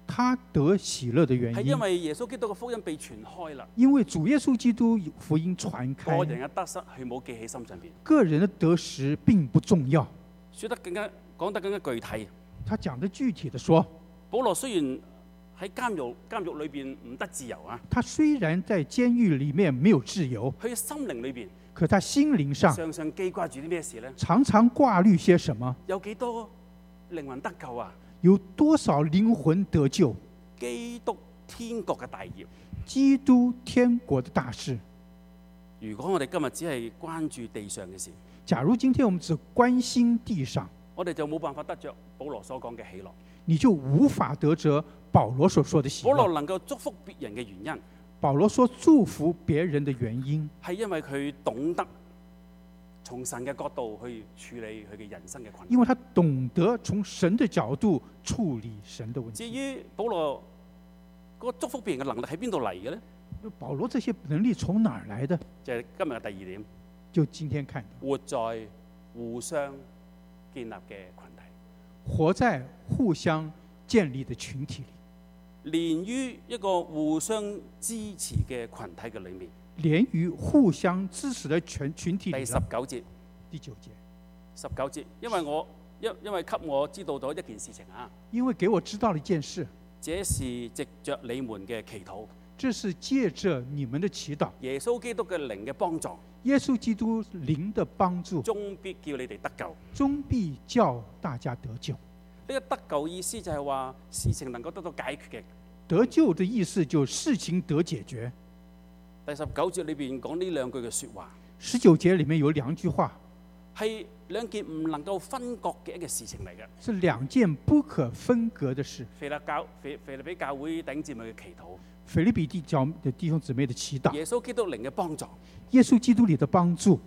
Speaker 1: 他得喜樂的原因，
Speaker 2: 係因為耶穌基督嘅福音被傳開啦，
Speaker 1: 因為主耶穌基督福音傳
Speaker 2: 個
Speaker 1: 開，
Speaker 2: 人嘅得失佢冇記喺心上邊。
Speaker 1: 個人的得失並不重要。
Speaker 2: 說得更加講得更加具體，
Speaker 1: 他講得具體的說，
Speaker 2: 保羅雖然喺監獄監獄裏邊唔得自由啊，
Speaker 1: 他雖然在監獄裡面沒有自由，
Speaker 2: 佢嘅心靈裏邊
Speaker 1: 可他心靈上
Speaker 2: 常常記掛住啲咩事呢？
Speaker 1: 常常掛慮些什麼？
Speaker 2: 有幾多靈魂得救啊？
Speaker 1: 有多少靈魂得救？
Speaker 2: 基督天國嘅大業，
Speaker 1: 基督天國的大事。
Speaker 2: 如果我哋今日只係關注地上嘅事，
Speaker 1: 假如今天我們只關心地上，
Speaker 2: 我哋就冇辦法得着保羅所講嘅喜樂。
Speaker 1: 你就無法得着保羅所說的喜
Speaker 2: 保羅
Speaker 1: 樂。
Speaker 2: 能夠祝福別人嘅原因，
Speaker 1: 保羅說祝福別人的原因，
Speaker 2: 係因為佢懂得從神嘅角度去處理佢嘅人生嘅困難。
Speaker 1: 因為他懂得從神的角度處理神的問
Speaker 2: 至
Speaker 1: 題。
Speaker 2: 於保羅嗰個祝福別人嘅能力喺邊度嚟嘅呢？
Speaker 1: 保羅這些能力從哪兒來的？
Speaker 2: 就係今日嘅第二點，
Speaker 1: 就今天看到，
Speaker 2: 活在互相建立嘅群體，
Speaker 1: 活在互相建立的群體裡，
Speaker 2: 連於一個互相支持嘅群體嘅裏面。
Speaker 1: 連於互相支持的群群體裡。
Speaker 2: 第十九節，
Speaker 1: 第九節，
Speaker 2: 十九節，因為我因因為給我知道咗一件事情啊，
Speaker 1: 因為給我知道了一件事，
Speaker 2: 這是藉着你們嘅祈禱，
Speaker 1: 這是借着你們的祈禱，
Speaker 2: 耶穌基督嘅靈嘅幫助，
Speaker 1: 耶穌基督靈的幫助，
Speaker 2: 終必叫你哋得救。
Speaker 1: 終必叫大家得救。
Speaker 2: 呢個得救意思就係話事情能夠得到解決嘅。
Speaker 1: 得救的意思就事情得解決。
Speaker 2: 第十九節裏邊講呢兩句嘅説話，
Speaker 1: 十九節裡面有兩句話，
Speaker 2: 係兩件唔能夠分割嘅一個事情嚟嘅。
Speaker 1: 是兩件不可分割的事。
Speaker 2: 腓立教腓腓立比教會頂姊妹嘅祈禱，
Speaker 1: 腓立比地教的弟兄姊妹的祈禱，
Speaker 2: 耶穌基督靈嘅幫助，
Speaker 1: 耶穌基督裡的幫助，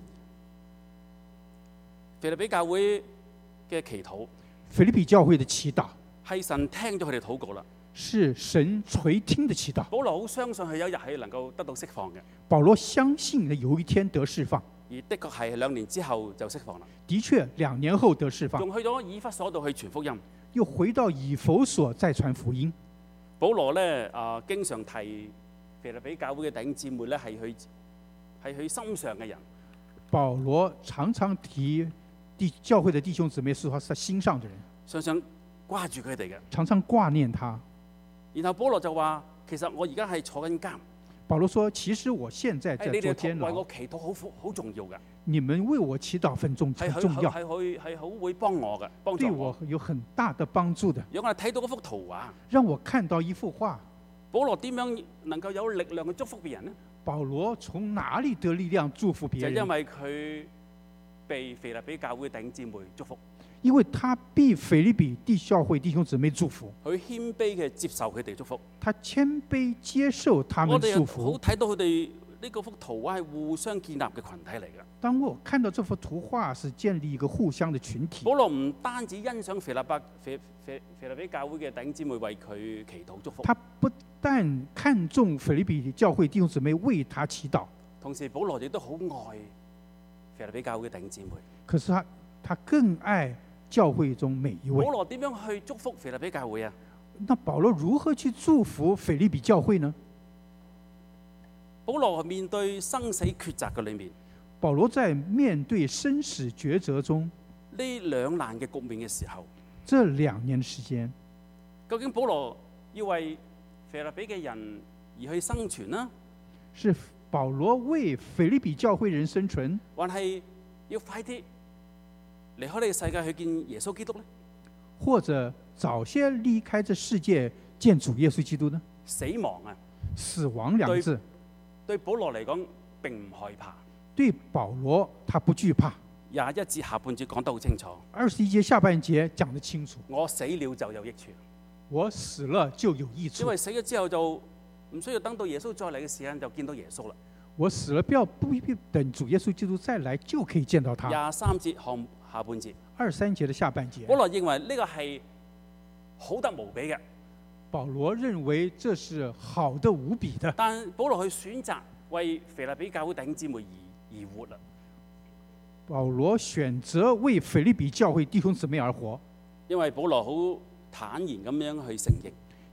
Speaker 2: 腓立比教會嘅祈禱，
Speaker 1: 腓立比教會的祈禱
Speaker 2: 係神聽咗佢哋禱告啦。
Speaker 1: 是神垂聽的祈禱。
Speaker 2: 保羅好相信佢有一日係能夠得到釋放嘅，
Speaker 1: 保羅相信有一天得釋放，
Speaker 2: 而的確係兩年之後就釋放啦。
Speaker 1: 的確兩年後得釋放，
Speaker 2: 仲去咗以弗所度去傳福音。
Speaker 1: 又回到以弗所再傳福音。
Speaker 2: 保羅咧啊、呃，經常提腓立比教會嘅弟兄姊妹咧係佢係佢心上嘅人。
Speaker 1: 保羅常常提弟教會的弟兄姊妹是他心上的人，
Speaker 2: 常常掛住佢哋嘅。
Speaker 1: 常常掛念他。
Speaker 2: 然後保羅就話：其實我而家係坐緊監。
Speaker 1: 保羅說：其實我現在在
Speaker 2: 你哋
Speaker 1: 坐監牢
Speaker 2: 為我，祈禱好好重要嘅，
Speaker 1: 你們為我祈禱很重
Speaker 2: 係
Speaker 1: 很重要，
Speaker 2: 係係係好會幫我嘅，幫
Speaker 1: 對
Speaker 2: 助我
Speaker 1: 我。有很大的幫助的。
Speaker 2: 如果我哋睇到嗰幅圖畫，
Speaker 1: 讓我看到一幅畫，
Speaker 2: 保羅點樣能夠有力量去祝福別人呢？
Speaker 1: 保羅從哪裡得力量祝福別人？
Speaker 2: 就因為佢被腓立比教會弟兄姊妹祝福，
Speaker 1: 因為他被腓立比地教會弟兄姊妹祝福，
Speaker 2: 佢謙卑嘅接受佢哋祝福。
Speaker 1: 他謙卑接受他們
Speaker 2: 我哋好
Speaker 1: 祝福。
Speaker 2: 睇到佢哋呢個幅圖畫係互相建立嘅群體嚟嘅。
Speaker 1: 當我看到這幅圖畫，是建立一個互相的群體。
Speaker 2: 保羅唔單止欣賞腓立比腓腓腓立比教會嘅弟兄姊妹為佢祈禱祝福，
Speaker 1: 他不但看重腓立比教會弟兄姊妹為他祈禱，
Speaker 2: 同時保羅亦都好愛腓立比教會嘅弟兄姊妹。
Speaker 1: 可是他他更愛教會中每一位
Speaker 2: 保。羅點樣去祝福腓立比教會啊？
Speaker 1: 那保羅如何去祝福腓立比教會呢？
Speaker 2: 保羅面對生死抉擇嘅裏面，
Speaker 1: 保羅在面對生死抉擇中，
Speaker 2: 呢兩難嘅局面嘅時候，
Speaker 1: 這兩年時間，
Speaker 2: 究竟保羅要為腓立比嘅人而去生存啦，
Speaker 1: 是保羅為腓立比教會人生存，
Speaker 2: 還係要快啲離開呢個世界去見耶穌基督呢？
Speaker 1: 或者早些離開這世界見主耶穌基督呢？
Speaker 2: 死亡啊，
Speaker 1: 死亡兩字
Speaker 2: 對保羅嚟講並唔害怕。
Speaker 1: 對保羅他不懼怕。
Speaker 2: 廿一節下半節講得好清楚，
Speaker 1: 二十一節下半節講得清楚，
Speaker 2: 我死了就有益處，
Speaker 1: 我死了就有益處。
Speaker 2: 因為死咗之後就唔需要等到耶穌再嚟嘅時間就見到耶穌啦。
Speaker 1: 我死了，不要不必等主耶穌基督再來就可以見到他。
Speaker 2: 廿三節下下半節，
Speaker 1: 二三節的下半節，
Speaker 2: 保羅認為呢個係好得無比嘅，
Speaker 1: 保羅認為這是好得無比的，
Speaker 2: 但保羅去選擇為腓立比教會弟兄姊妹而而活啦。
Speaker 1: 保羅選擇為腓立比教會弟兄姊妹而活，
Speaker 2: 因為保羅好坦然咁樣去承認，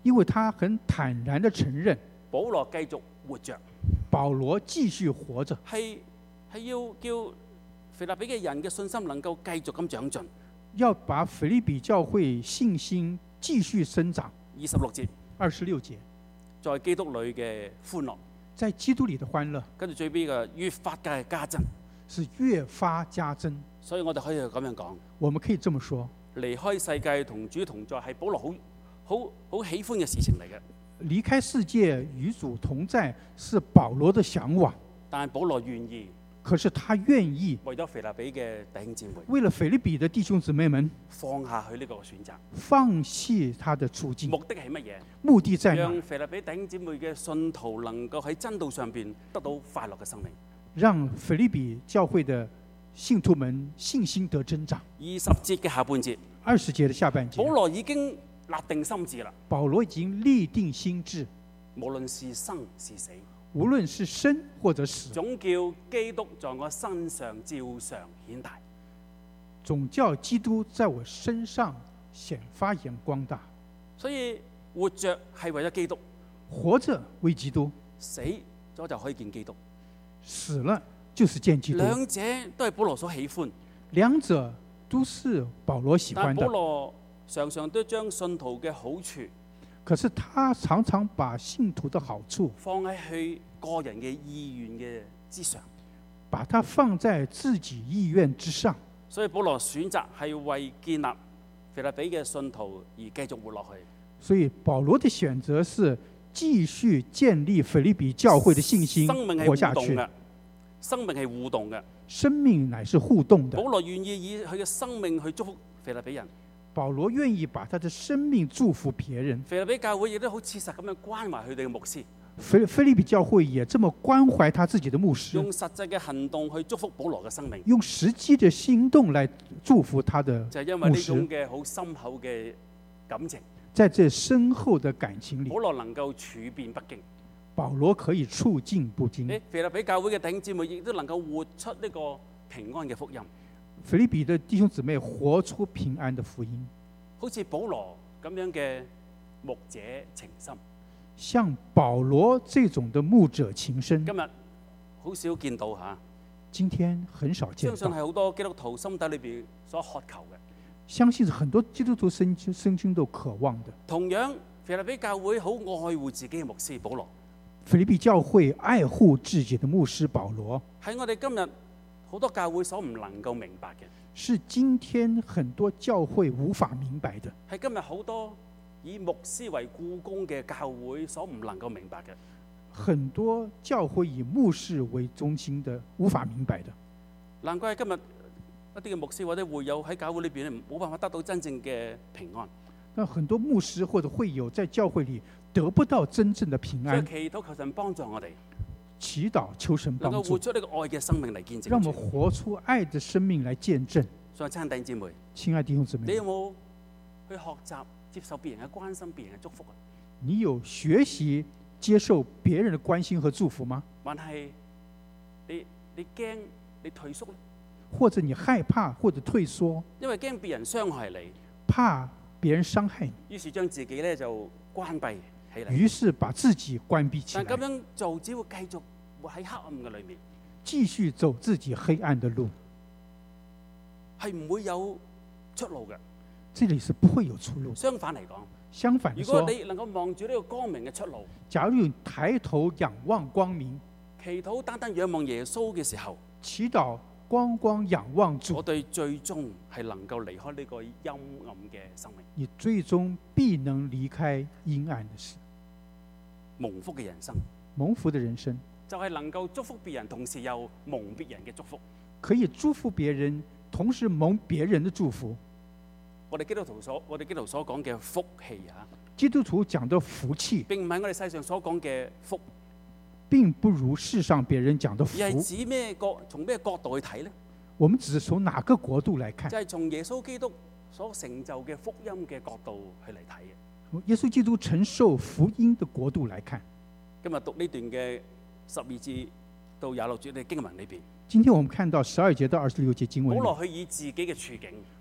Speaker 1: 因為他很坦然地承認，
Speaker 2: 保羅繼續活着，
Speaker 1: 保羅繼續活着，
Speaker 2: 係係要叫腓立比嘅人嘅信心能夠繼續咁長進。
Speaker 1: 要把腓立比教會信心繼續生長。
Speaker 2: 二十六節，
Speaker 1: 二十六節，
Speaker 2: 在基督裏嘅歡樂，
Speaker 1: 在基督裏的歡樂，
Speaker 2: 跟住最尾嘅越發嘅加增，
Speaker 1: 是越發加增。
Speaker 2: 所以我哋可以咁樣講，
Speaker 1: 我們可以這麼說，
Speaker 2: 離開世界同主同在係保羅好好好喜歡嘅事情嚟嘅。
Speaker 1: 離開世界與主同在是保羅的嚮往，
Speaker 2: 但係保羅願意，
Speaker 1: 可是他願意
Speaker 2: 為咗腓立比嘅弟兄姊妹，
Speaker 1: 為了腓立比的弟兄姊妹們
Speaker 2: 放下去呢個選擇，
Speaker 1: 放棄他的處境。
Speaker 2: 目的係乜嘢？
Speaker 1: 目的在哪？
Speaker 2: 讓腓立比弟兄姊妹嘅信徒能夠喺真道上邊得到快樂嘅生命。
Speaker 1: 讓腓立比教會的信徒們信心得增長。
Speaker 2: 二十節嘅下半節，
Speaker 1: 二十節的下半節，
Speaker 2: 保羅已經立定心志啦。
Speaker 1: 保羅已經立定心志，
Speaker 2: 無論是生是死，
Speaker 1: 無論是生或者死，
Speaker 2: 總叫基督在我身上照常顯大。
Speaker 1: 總叫基督在我身上顯發揚光大。
Speaker 2: 所以活着係為咗基督，
Speaker 1: 活着為基督，
Speaker 2: 死咗就可以見基督。
Speaker 1: 死了就是見基督。
Speaker 2: 兩者都係保羅所喜歡，
Speaker 1: 兩者都是保羅喜歡
Speaker 2: 但保
Speaker 1: 的。
Speaker 2: 羅常常都將信徒嘅好處
Speaker 1: 可是他常常把信徒的好處
Speaker 2: 放喺佢個人嘅意願嘅之上，
Speaker 1: 把它放在自己意願之上。
Speaker 2: 所以保羅選擇係為建立腓立比嘅信徒而繼續活落去。
Speaker 1: 所以保羅的選擇是繼續建立腓立比教會的信心，
Speaker 2: 生命係
Speaker 1: 活下去。
Speaker 2: 互動嘅，生命係互動嘅。
Speaker 1: 生命乃是互動的。
Speaker 2: 保羅願意以佢嘅生命去祝福腓立比人。
Speaker 1: 保羅願意把他的生命祝福別人。
Speaker 2: 腓立比教會亦都好切實咁樣關懷佢哋嘅牧師。
Speaker 1: 腓腓立比教會也這麼關懷他自己的牧師，
Speaker 2: 用實際嘅行動去祝福保羅嘅生命。
Speaker 1: 用實際的行動來祝福他的牧師。
Speaker 2: 就係因為呢種嘅好深厚嘅感情，
Speaker 1: 在這深厚的感情裏，
Speaker 2: 保羅能夠處變不驚。
Speaker 1: 保羅可以處境不驚。
Speaker 2: 誒，腓立比教會嘅弟兄姊妹亦都能夠活出呢個平安嘅福音。
Speaker 1: 腓立比的弟兄姊妹活出平安的福音，
Speaker 2: 好似保羅咁樣嘅牧者情深。
Speaker 1: 像保羅這種的牧者情深，
Speaker 2: 今日好少見到嚇，
Speaker 1: 今天很少見到。
Speaker 2: 相信係好多基督徒心底裏邊所渴求嘅。
Speaker 1: 相信是很多基督徒身身心都渴望的。
Speaker 2: 同樣，腓立比教會好愛護自己嘅牧師保羅。
Speaker 1: 腓立比教會愛護自己的牧師保羅，
Speaker 2: 喺我哋今日好多教會所唔能夠明白嘅，
Speaker 1: 是今天很多教會無法明白的。
Speaker 2: 係今日好多以牧師為僱工嘅教會所唔能夠明白嘅。
Speaker 1: 很多教會以牧師為中心的無法明白的。
Speaker 2: 難怪今日一啲嘅牧師或者會友喺教會裏邊冇辦法得到真正嘅平安。
Speaker 1: 那很多牧師或者會友在教會裏得不到真正的平安。
Speaker 2: 所以祈禱求神幫助我哋，
Speaker 1: 祈禱求神幫助，
Speaker 2: 能夠活出呢個愛嘅生命嚟見證。
Speaker 1: 讓我們活出愛的生命來見證。
Speaker 2: 所以親愛弟兄姊妹，
Speaker 1: 親愛弟兄姊妹，
Speaker 2: 你有冇去學習接受別人嘅關心、別人嘅祝福啊？
Speaker 1: 你有學習接受別人的關心和祝福嗎？
Speaker 2: 還係你你驚你退縮咧？
Speaker 1: 或者你害怕或者退縮，
Speaker 2: 因為驚別人傷害你，
Speaker 1: 怕別人傷害你，
Speaker 2: 於是將自己咧就關閉起嚟。
Speaker 1: 於是把自己關閉起來。
Speaker 2: 但咁樣做只會繼續活喺黑暗嘅裏面，
Speaker 1: 繼續走自己黑暗的路，
Speaker 2: 係唔會有出路嘅。
Speaker 1: 這裡是不會有出路。
Speaker 2: 相反嚟講，
Speaker 1: 相反地
Speaker 2: 如果
Speaker 1: 說，
Speaker 2: 你能夠望住呢個光明嘅出路，
Speaker 1: 假如你抬頭仰望光明，
Speaker 2: 祈禱單單仰望耶穌嘅時候，
Speaker 1: 祈禱光光仰望主，
Speaker 2: 我哋最終係能夠離開呢個陰暗嘅生命，
Speaker 1: 你最終必能離開陰暗的事。
Speaker 2: 蒙福嘅人生
Speaker 1: 蒙福的人生
Speaker 2: 就係能夠祝福別人，同時又蒙別人嘅祝福。
Speaker 1: 可以祝福別人，同時蒙別人的祝福。
Speaker 2: 我哋基督徒所我哋基督徒所講嘅福氣啊，
Speaker 1: 基督徒講的福氣，
Speaker 2: 並唔係我哋世上所講嘅福，
Speaker 1: 並不如世上別人講的福。
Speaker 2: 而係指咩角？從咩角度去睇呢？
Speaker 1: 我們只是從哪個國度來看？
Speaker 2: 就係從耶穌基督所成就嘅福音嘅角度去嚟睇嘅。
Speaker 1: 耶穌基督承受福音的國度來看。
Speaker 2: 今日讀呢段嘅十二節到廿六節嘅經文裏邊，
Speaker 1: 今天我們看到十二節到二十六節經文，
Speaker 2: 保羅去以自己嘅處境，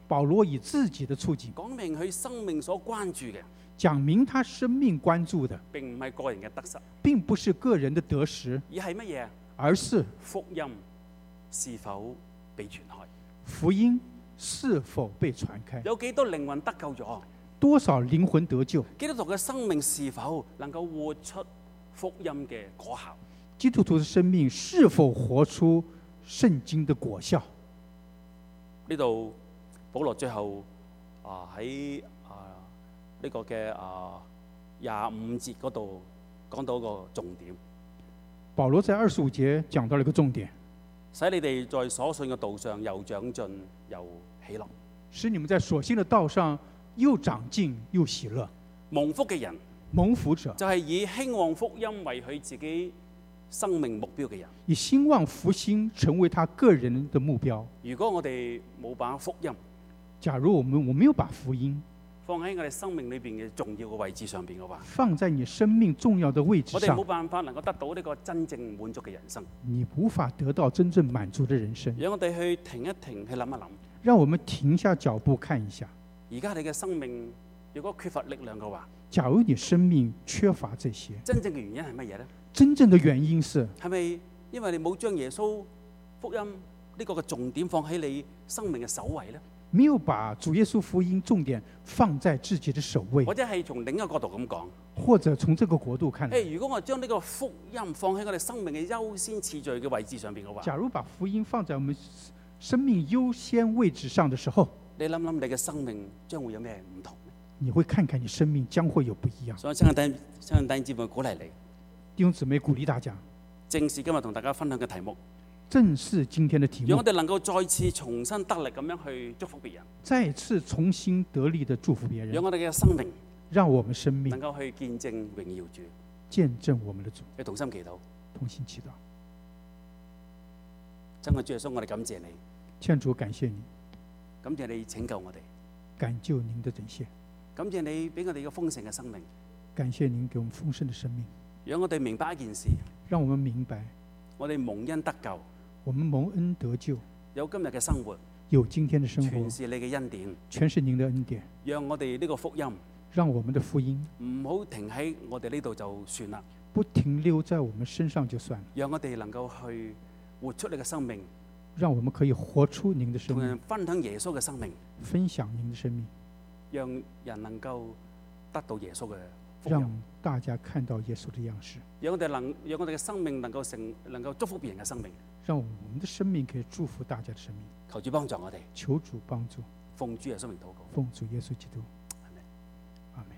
Speaker 1: 保羅以自己的處境
Speaker 2: 講明佢生命所關注嘅，
Speaker 1: 講明他生命關注的
Speaker 2: 並唔係個人嘅得失，
Speaker 1: 並不是個人的得失，
Speaker 2: 而係乜嘢啊？
Speaker 1: 而是
Speaker 2: 福音是否被傳開？
Speaker 1: 福音是否被傳開？
Speaker 2: 有幾多靈魂得救咗？
Speaker 1: 多少靈魂得救？
Speaker 2: 基督徒嘅生命是否能夠活出福音嘅果效？
Speaker 1: 基督徒嘅生命是否活出聖經的果效？
Speaker 2: 呢度保羅最後啊喺啊呢個嘅啊廿五節嗰度講到個重點。
Speaker 1: 保羅在二十五節講到了一個重點，
Speaker 2: 使你哋在所信嘅道上又長進又喜樂。
Speaker 1: 使你們在所信的道上又長進又喜樂。
Speaker 2: 蒙福嘅人，
Speaker 1: 蒙福者
Speaker 2: 就係以興旺福音為佢自己生命目標嘅人。
Speaker 1: 以興旺福音成為他個人的目標。
Speaker 2: 如果我哋冇把福音，
Speaker 1: 假如我們我沒有把福音
Speaker 2: 放喺我哋生命裏邊嘅重要嘅位置上邊嘅話，
Speaker 1: 放在你生命重要的位置上，
Speaker 2: 我哋冇辦法能夠得到呢個真正滿足嘅人生。
Speaker 1: 你無法得到真正滿足的人生。
Speaker 2: 讓我哋去停一停，去諗一諗。
Speaker 1: 讓我們停下腳步看一下。
Speaker 2: 而家你嘅生命如果缺乏力量嘅話，
Speaker 1: 假如你生命缺乏這些，
Speaker 2: 真正嘅原因係乜嘢呢？
Speaker 1: 真正的原因是
Speaker 2: 係咪因為你冇將耶穌福音呢個嘅重點放喺你生命嘅首位呢？
Speaker 1: 沒有把主耶穌福音重點放在自己的首位，
Speaker 2: 或者係從另一個角度咁講，
Speaker 1: 或者從這個角度看來，
Speaker 2: 誒，如果我將呢個福音放喺我哋生命嘅優先次序嘅位置上邊嘅話，
Speaker 1: 假如把福音放在我們生命優先位置上的時候，
Speaker 2: 你諗諗你嘅生命將會有咩唔同呢？
Speaker 1: 你會看看你生命將會有不一樣。
Speaker 2: 所以親愛弟兄親愛弟兄姊妹，鼓勵你，
Speaker 1: 弟兄姊妹鼓勵大家，
Speaker 2: 正是今日同大家分享嘅題目，
Speaker 1: 正是今天的題目，
Speaker 2: 讓我哋能夠再次重新得力咁樣去祝福別人，
Speaker 1: 再次重新得力的祝福別人，
Speaker 2: 讓我哋嘅生命，
Speaker 1: 讓我們生命
Speaker 2: 能夠去見證榮耀主，
Speaker 1: 見證我們的主。
Speaker 2: 去同心祈禱，
Speaker 1: 同心祈禱。
Speaker 2: 真愛主耶穌，我哋感謝你，
Speaker 1: 天主感謝你，
Speaker 2: 感謝你拯救我哋，
Speaker 1: 感救您的拯獻，
Speaker 2: 感謝你俾我哋一個豐盛嘅生命，
Speaker 1: 感謝您給我們豐盛的生命，
Speaker 2: 讓我哋明白一件事，
Speaker 1: 讓我們明白，
Speaker 2: 我哋蒙恩得救，
Speaker 1: 我們蒙恩得救，
Speaker 2: 有今日嘅生活，
Speaker 1: 有今天的生活，
Speaker 2: 全是你嘅恩典，
Speaker 1: 全是您的恩典。
Speaker 2: 讓我哋呢個福音，
Speaker 1: 讓我們的福音
Speaker 2: 唔好停喺我哋呢度就算啦，
Speaker 1: 不停留在我們身上就算了，
Speaker 2: 讓我哋能夠去活出你嘅生命，
Speaker 1: 讓我們可以活出您的生
Speaker 2: 同人
Speaker 1: 命，
Speaker 2: 分享耶穌嘅生命，
Speaker 1: 分享您的生命，
Speaker 2: 讓人能夠得到耶穌嘅福
Speaker 1: 讓
Speaker 2: 音，
Speaker 1: 大家看到耶穌的樣式，
Speaker 2: 讓我哋能讓我哋嘅生命能夠成能夠祝福別人嘅生命。
Speaker 1: 讓我們的生命可以祝福大家的生命。
Speaker 2: 求主幫助我哋，
Speaker 1: 求主幫助，
Speaker 2: 奉主耶穌名禱告。
Speaker 1: 奉主耶穌基督，
Speaker 2: 阿們。
Speaker 1: 阿們。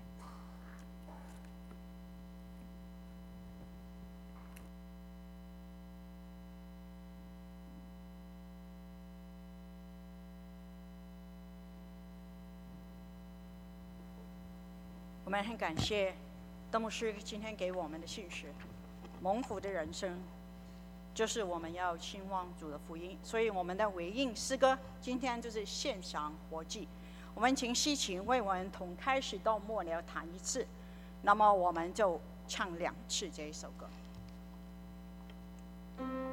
Speaker 3: 我們很感謝鄧牧師今天給我們的信息，蒙福的人生就是我們要興旺主的福音，所以我們的回應詩歌今天就是獻上活祭。我們請西芹為我們從開始到末了彈一次，那麼我們就唱兩次這一首歌。